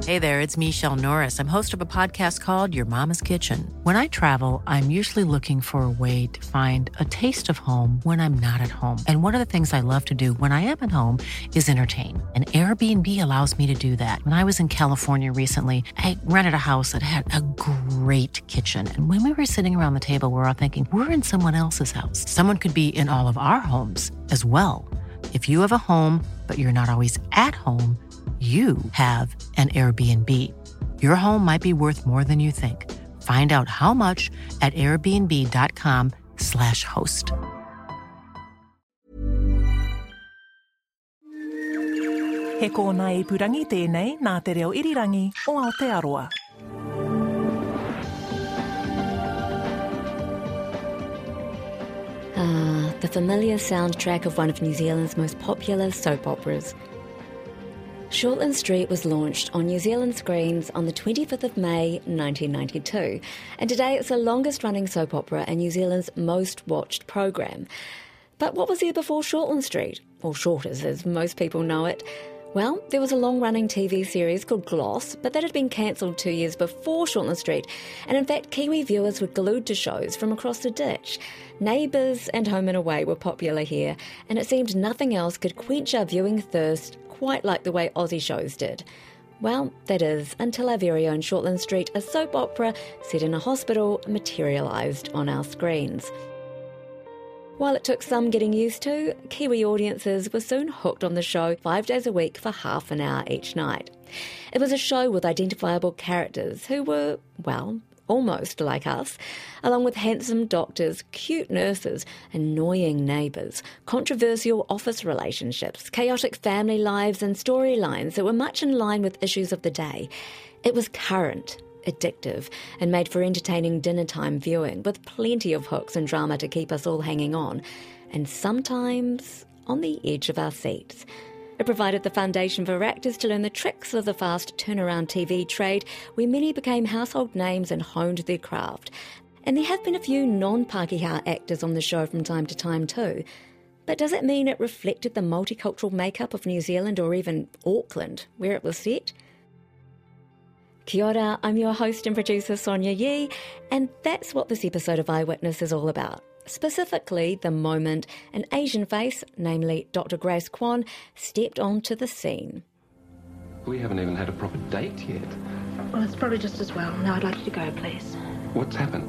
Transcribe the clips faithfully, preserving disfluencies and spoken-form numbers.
Hey there, it's Michelle Norris. I'm host of a podcast called Your Mama's Kitchen. When I travel, I'm usually looking for a way to find a taste of home when I'm not at home. And one of the things I love to do when I am at home is entertain. And Airbnb allows me to do that. When I was in California recently, I rented a house that had a great kitchen. And when we were sitting around the table, we were all thinking, we're in someone else's house. Someone could be in all of our homes as well. If you have a home, but you're not always at home, you have an Airbnb. Your home might be worth more than you think. Find out how much at airbnb.com slash host. He kōna i purangi tēnei nā te reo irirangi o Aotearoa. Ah, the familiar soundtrack of one of New Zealand's most popular soap operas. Shortland Street was launched on New Zealand screens on the twenty-fifth of May nineteen ninety-two, and today it's the longest-running soap opera and New Zealand's most-watched program. But what was there before Shortland Street? Or Shorters, as most people know it. Well, there was a long-running T V series called Gloss, but that had been cancelled two years before Shortland Street, and in fact Kiwi viewers were glued to shows from across the ditch. Neighbours and Home and Away were popular here, and it seemed nothing else could quench our viewing thirst quite like the way Aussie shows did. Well, that is, until our very own Shortland Street, a soap opera set in a hospital, materialised on our screens. While it took some getting used to, Kiwi audiences were soon hooked on the show five days a week for half an hour each night. It was a show with identifiable characters who were, well, almost like us, along with handsome doctors, cute nurses, annoying neighbours, controversial office relationships, chaotic family lives and storylines that were much in line with issues of the day. It was current, addictive, and made for entertaining dinner-time viewing, with plenty of hooks and drama to keep us all hanging on, and sometimes on the edge of our seats. It provided the foundation for actors to learn the tricks of the fast turnaround T V trade, where many became household names and honed their craft. And there have been a few non-Pākehā actors on the show from time to time too. But does it mean it reflected the multicultural makeup of New Zealand or even Auckland, where it was set? Kia ora, I'm your host and producer Sonia Yee, and that's what this episode of Eyewitness is all about. Specifically, the moment an Asian face, namely Doctor Grace Kwan, stepped onto the scene. We haven't even had a proper date yet. Well, it's probably just as well. Now I'd like you to go, please. What's happened?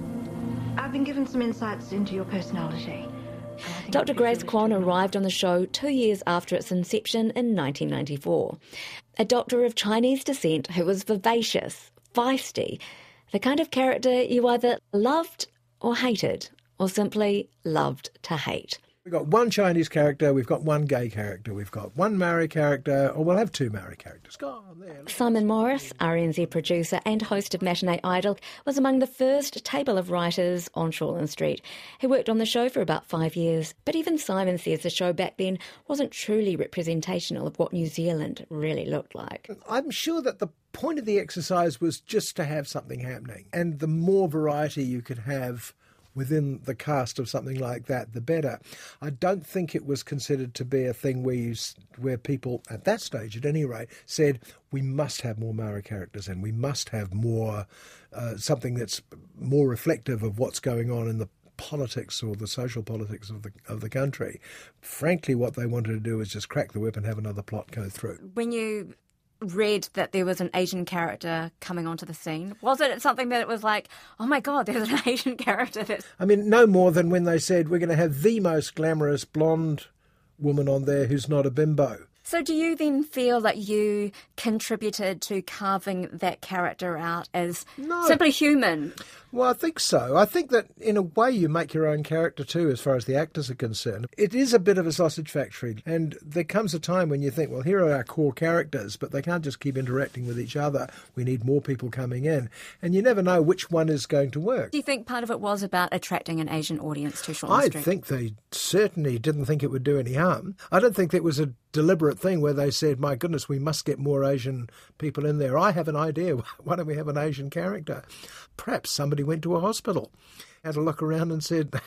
I've been given some insights into your personality. Doctor Grace Kwan arrived on the show two years after its inception in nineteen ninety-four. A doctor of Chinese descent who was vivacious, feisty, the kind of character you either loved or hated, or simply loved to hate. We've got one Chinese character, we've got one gay character, we've got one Maori character, or we'll have two Maori characters. Go on there. Simon Morris, R N Z producer and host of Matinee Idol, was among the first table of writers on Shortland Street. He worked on the show for about five years, but even Simon says the show back then wasn't truly representational of what New Zealand really looked like. I'm sure that the point of the exercise was just to have something happening, and the more variety you could have within the cast of something like that, the better. I don't think it was considered to be a thing where you, where people, at that stage at any rate, said, we must have more Maori characters and we must have more, uh, something that's more reflective of what's going on in the politics or the social politics of the of the country. Frankly, what they wanted to do is just crack the whip and have another plot go through. When you read that there was an Asian character coming onto the scene, was it something that it was like, oh my God, there's an Asian character that's... I mean, no more than when they said we're going to have the most glamorous blonde woman on there who's not a bimbo. So do you then feel that you contributed to carving that character out as no. simply human? Well, I think so. I think that in a way you make your own character too, as far as the actors are concerned. It is a bit of a sausage factory, and there comes a time when you think, well, here are our core characters, but they can't just keep interacting with each other. We need more people coming in, and you never know which one is going to work. Do you think part of it was about attracting an Asian audience to Shortland I Street? think they certainly didn't think it would do any harm. I don't think it was a deliberate thing where they said, my goodness, we must get more Asian people in there. I have an idea. Why don't we have an Asian character? Perhaps somebody went to a hospital, had a look around and said,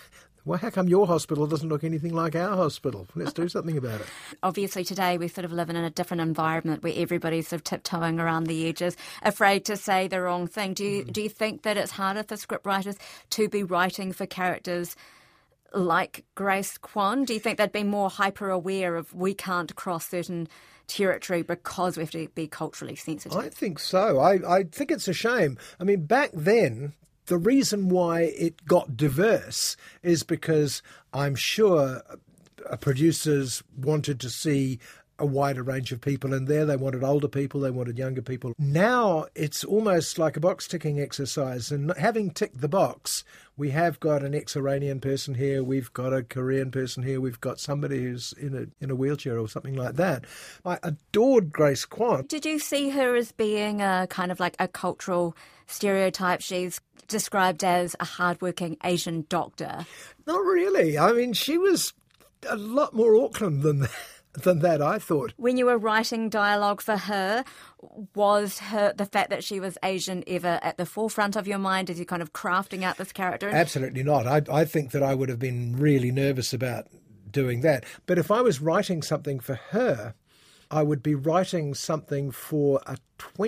Well, how come your hospital doesn't look anything like our hospital? Let's do something about it. Obviously today we sort of live in a different environment where everybody's sort of tiptoeing around the edges, afraid to say the wrong thing. Do you, mm. do you think that it's harder for scriptwriters to be writing for characters like Grace Kwan? Do you think they'd be more hyper-aware of we can't cross certain territory because we have to be culturally sensitive? I think so. I, I think it's a shame. I mean, back then, the reason why it got diverse is because I'm sure producers wanted to see a wider range of people in there. They wanted older people, they wanted younger people. Now it's almost like a box-ticking exercise, and having ticked the box, we have got an ex-Iranian person here, we've got a Korean person here, we've got somebody who's in a in a wheelchair or something like that. I adored Grace Kwan. Did you see her as being a kind of like a cultural stereotype? She's described as a hardworking Asian doctor. Not really. I mean, she was a lot more Auckland than that. than that, I thought. When you were writing dialogue for her, was her the fact that she was Asian ever at the forefront of your mind as you kind of crafting out this character? Absolutely not. I, I think that I would have been really nervous about doing that. But if I was writing something for her, I would be writing something for a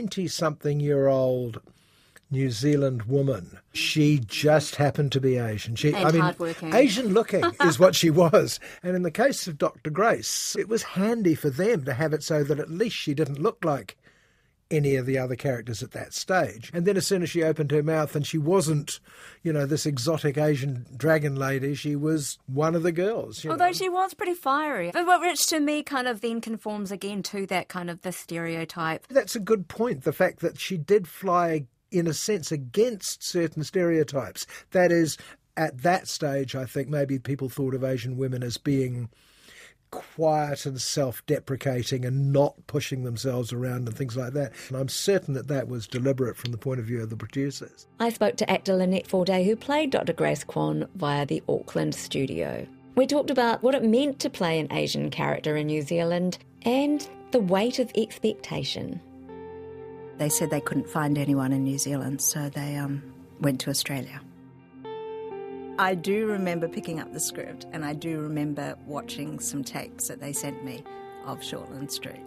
twenty-something-year-old New Zealand woman. She just happened to be Asian. She, and I mean, hardworking. Asian-looking is what she was. And in the case of Doctor Grace, it was handy for them to have it so that at least she didn't look like any of the other characters at that stage. And then as soon as she opened her mouth and she wasn't, you know, this exotic Asian dragon lady, she was one of the girls. You Although know. she was pretty fiery. But which to me kind of then conforms again to that kind of the stereotype. That's a good point, the fact that she did fly in a sense against certain stereotypes. That is, at that stage, I think maybe people thought of Asian women as being quiet and self-deprecating and not pushing themselves around and things like that. And I'm certain that that was deliberate from the point of view of the producers. I spoke to actor Lynette Forday, who played Doctor Grace Kwan via the Auckland studio. We talked about what it meant to play an Asian character in New Zealand and the weight of expectation. They said they couldn't find anyone in New Zealand, so they um, went to Australia. I do remember picking up the script, and I do remember watching some tapes that they sent me of Shortland Street.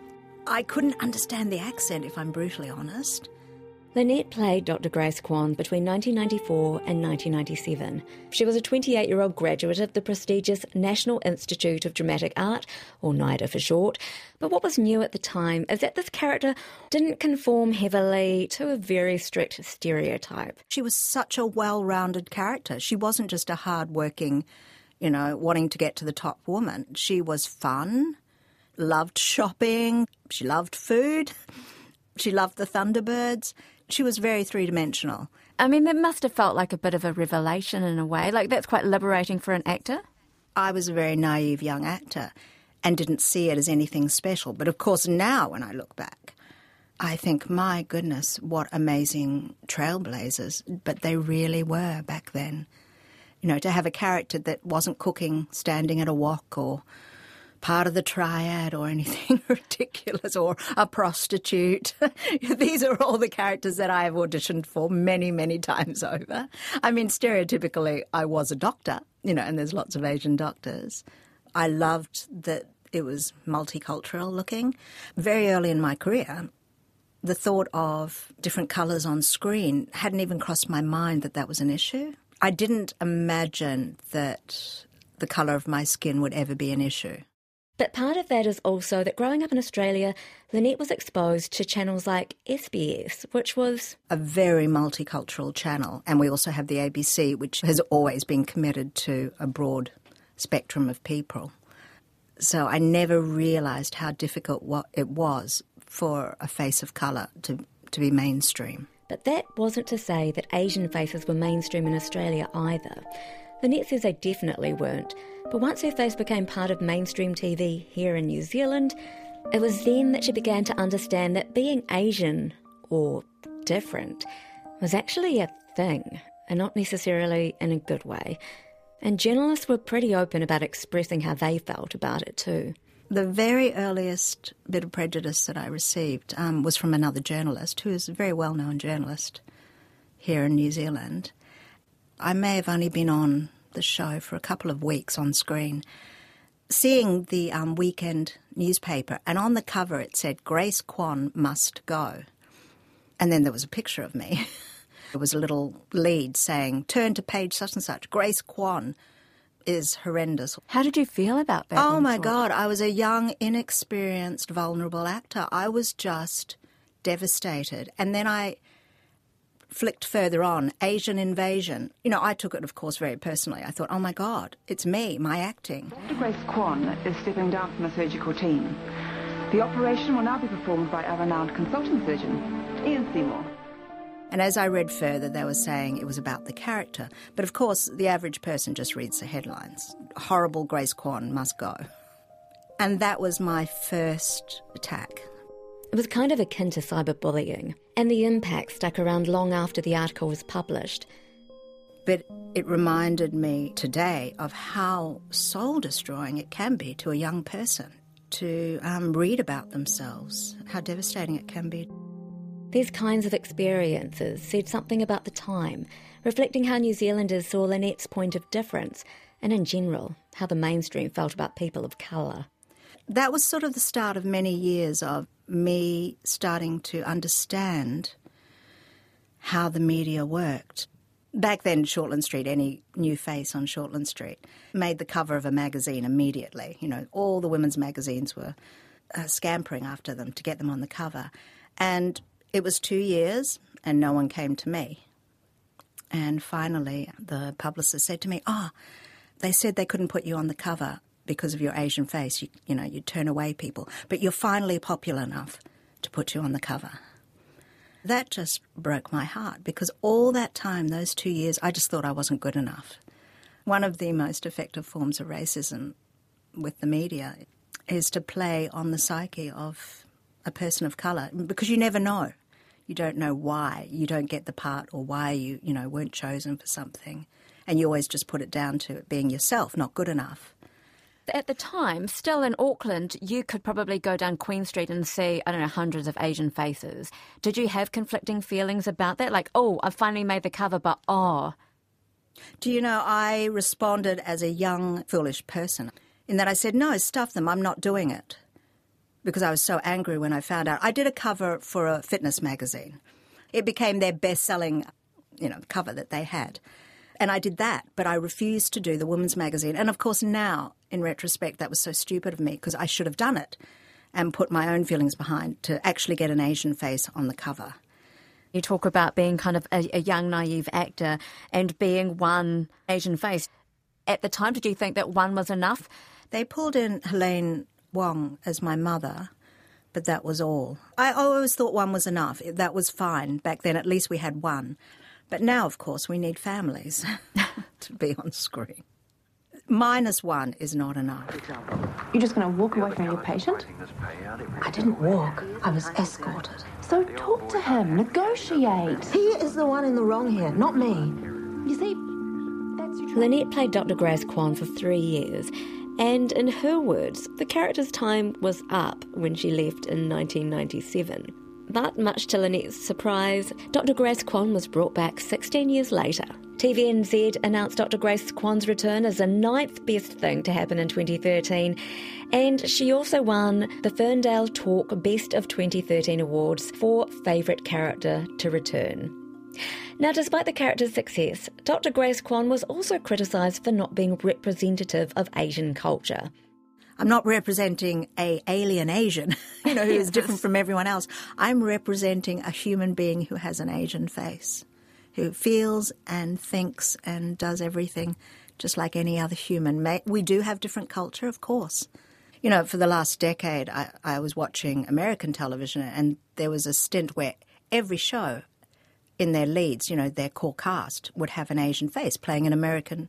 I couldn't understand the accent, if I'm brutally honest. Lynette played Doctor Grace Kwan between nineteen ninety-four and nineteen ninety-seven. She was a twenty-eight-year-old graduate of the prestigious National Institute of Dramatic Art, or NIDA for short. But what was new at the time is that this character didn't conform heavily to a very strict stereotype. She was such a well-rounded character. She wasn't just a hard-working, you know, wanting to get to the top woman. She was fun, loved shopping, she loved food, she loved the Thunderbirds. She was very three-dimensional. I mean, that must have felt like a bit of a revelation in a way. Like, that's quite liberating for an actor. I was a very naive young actor and didn't see it as anything special. But, of course, now when I look back, I think, my goodness, what amazing trailblazers. But they really were back then. You know, to have a character that wasn't cooking, standing at a wok, or part of the triad or anything ridiculous, or a prostitute. These are all the characters that I have auditioned for many, many times over. I mean, stereotypically, I was a doctor, you know, and there's lots of Asian doctors. I loved that it was multicultural looking. Very early in my career, the thought of different colours on screen hadn't even crossed my mind that that was an issue. I didn't imagine that the colour of my skin would ever be an issue. But part of that is also that growing up in Australia, Lynette was exposed to channels like S B S, which was a very multicultural channel. And we also have the A B C, which has always been committed to a broad spectrum of people. So I never realised how difficult what it was for a face of colour to, to be mainstream. But that wasn't to say that Asian faces were mainstream in Australia either. Lynette says they definitely weren't. But once her face became part of mainstream T V here in New Zealand, it was then that she began to understand that being Asian, or different, was actually a thing, and not necessarily in a good way. And journalists were pretty open about expressing how they felt about it too. The very earliest bit of prejudice that I received um, was from another journalist, who is a very well-known journalist here in New Zealand. I may have only been on the show for a couple of weeks on screen, seeing the um, weekend newspaper, and on the cover it said, Grace Kwan must go. And then there was a picture of me. There was a little lead saying, turn to page such and such, Grace Kwan is horrendous. How did you feel about that? Oh, my God. I was a young, inexperienced, vulnerable actor. I was just devastated. And then I flicked further on, Asian invasion. You know, I took it, of course, very personally. I thought, oh, my God, it's me, my acting. Doctor Grace Kwan is stepping down from the surgical team. The operation will now be performed by a renowned consulting surgeon, Ian Seymour. And as I read further, they were saying it was about the character. But, of course, the average person just reads the headlines. Horrible Grace Kwan must go. And that was my first attack. It was kind of akin to cyberbullying, and the impact stuck around long after the article was published. But it reminded me today of how soul-destroying it can be to a young person to um, read about themselves, how devastating it can be. These kinds of experiences said something about the time, reflecting how New Zealanders saw Lynette's point of difference, and in general, how the mainstream felt about people of colour. That was sort of the start of many years of me starting to understand how the media worked. Back then, Shortland Street, any new face on Shortland Street, made the cover of a magazine immediately. You know, all the women's magazines were uh, scampering after them to get them on the cover. And it was two years and no one came to me. And finally, the publicist said to me, oh, they said they couldn't put you on the cover because of your Asian face. You, you know, you'd turn away people. But you're finally popular enough to put you on the cover. That just broke my heart because all that time, those two years, I just thought I wasn't good enough. One of the most effective forms of racism with the media is to play on the psyche of a person of colour because you never know. You don't know why you don't get the part or why you, you know, weren't chosen for something. And you always just put it down to it being yourself, not good enough. At the time, still in Auckland, you could probably go down Queen Street and see, I don't know, hundreds of Asian faces. Did you have conflicting feelings about that? Like, oh, I finally made the cover, but oh. Do you know, I responded as a young, foolish person in that I said, no, stuff them, I'm not doing it. Because I was so angry when I found out. I did a cover for a fitness magazine. It became their best-selling, you know, cover that they had. And I did that, but I refused to do the women's magazine. And, of course, now, in retrospect, that was so stupid of me because I should have done it and put my own feelings behind to actually get an Asian face on the cover. You talk about being kind of a, a young, naive actor and being one Asian face. At the time, did you think that one was enough? They pulled in Helene Wong as my mother, but that was all. I always thought one was enough. That was fine. Back then, at least we had one. But now, of course, we need families to be on screen. Minus one is not enough. You're just going to walk away from your patient? I didn't walk. I was escorted. So talk to him, negotiate. He is the one in the wrong here, not me. You see, that's your... Lynette played Doctor Grace Kwan for three years, and in her words, the character's time was up when she left in nineteen ninety-seven. But much to Lynette's surprise, Doctor Grace Kwan was brought back sixteen years later. T V N Z announced Doctor Grace Kwan's return as the ninth best thing to happen in twenty thirteen, and she also won the Ferndale Talk Best of twenty thirteen Awards for Favourite Character to Return. Now, despite the character's success, Doctor Grace Kwan was also criticised for not being representative of Asian culture. I'm not representing a alien Asian, you know, who is different from everyone else. I'm representing a human being who has an Asian face, who feels and thinks and does everything just like any other human. We do have different culture, of course. You know, for the last decade, I, I was watching American television, and there was a stint where every show in their leads, you know, their core cast would have an Asian face playing an American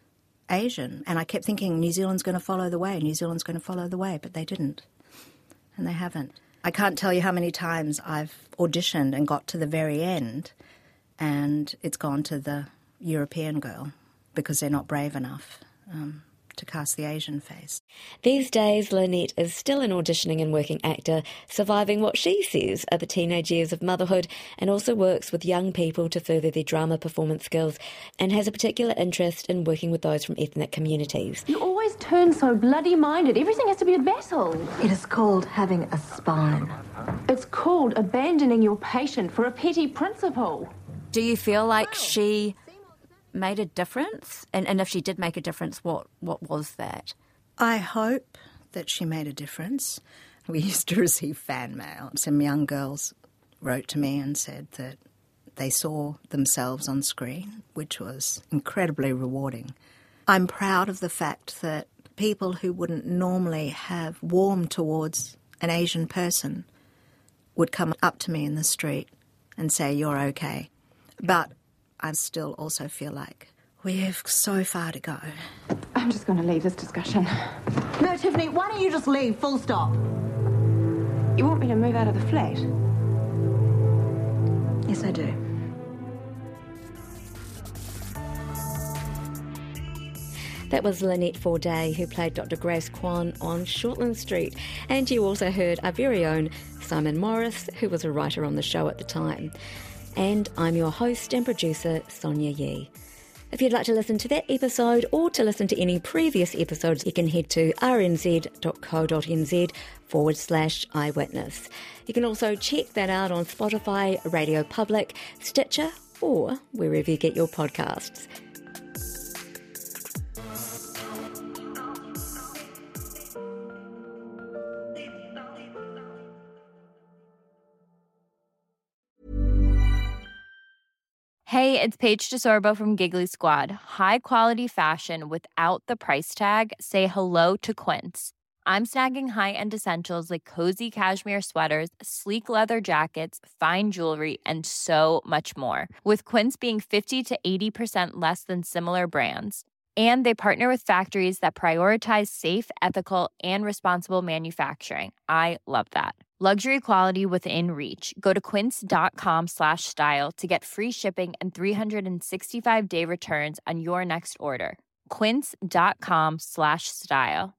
Asian. And I kept thinking, New Zealand's going to follow the way, New Zealand's going to follow the way, but they didn't. And they haven't. I can't tell you how many times I've auditioned and got to the very end and it's gone to the European girl because they're not brave enough um, to cast the Asian face. These days, Lynette is still an auditioning and working actor, surviving what she says are the teenage years of motherhood, and also works with young people to further their drama performance skills, and has a particular interest in working with those from ethnic communities. You always turn so bloody minded. Everything has to be a battle. It is called having a spine. It's called abandoning your patient for a petty principle. Do you feel like she made a difference? And, and if she did make a difference, what, what was that? I hope that she made a difference. We used to receive fan mail. Some young girls wrote to me and said that they saw themselves on screen, which was incredibly rewarding. I'm proud of the fact that people who wouldn't normally have warmed towards an Asian person would come up to me in the street and say, "You're okay." But I still also feel like we have so far to go. I'm just going to leave this discussion. No, Tiffany, why don't you just leave, full stop? You want me to move out of the flat? Yes, I do. That was Lynette Forday, who played Doctor Grace Kwan on Shortland Street. And you also heard our very own Simon Morris, who was a writer on the show at the time. And I'm your host and producer, Sonia Yee. If you'd like to listen to that episode or to listen to any previous episodes, you can head to rnz.co.nz forward slash eyewitness. You can also check that out on Spotify, Radio Public, Stitcher, or wherever you get your podcasts. Hey, it's Paige DeSorbo from Giggly Squad. High quality fashion without the price tag. Say hello to Quince. I'm snagging high-end essentials like cozy cashmere sweaters, sleek leather jackets, fine jewelry, and so much more. With Quince being fifty to eighty percent less than similar brands. And they partner with factories that prioritize safe, ethical, and responsible manufacturing. I love that. Luxury quality within reach. Go to quince.com slash style to get free shipping and three sixty-five day returns on your next order. Quince.com slash style.